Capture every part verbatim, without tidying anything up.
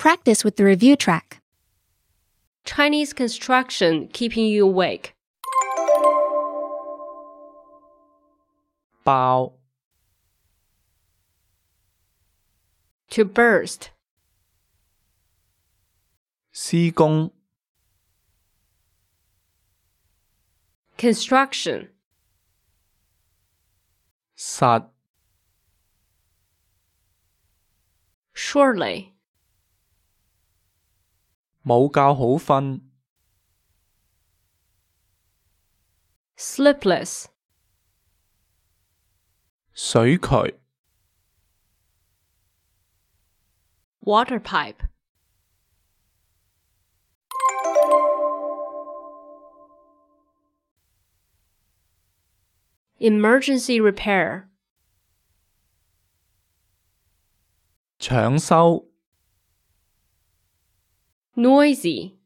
practice with the review track. Chinese construction keeping you awake. 爆 To burst. 施工 Construction. 實 Surely. 冇覺好瞓 Sleepless. 水渠 Water pipe. Emergency repair. 搶修 Noisy.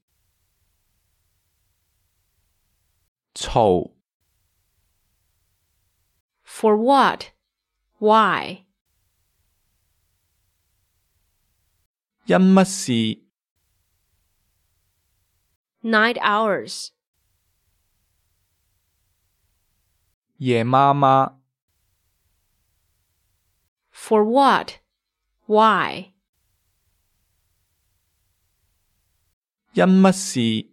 嘈 For what? Why? 因乜事 Night hours. 夜媽媽 For what? Why? 因乜事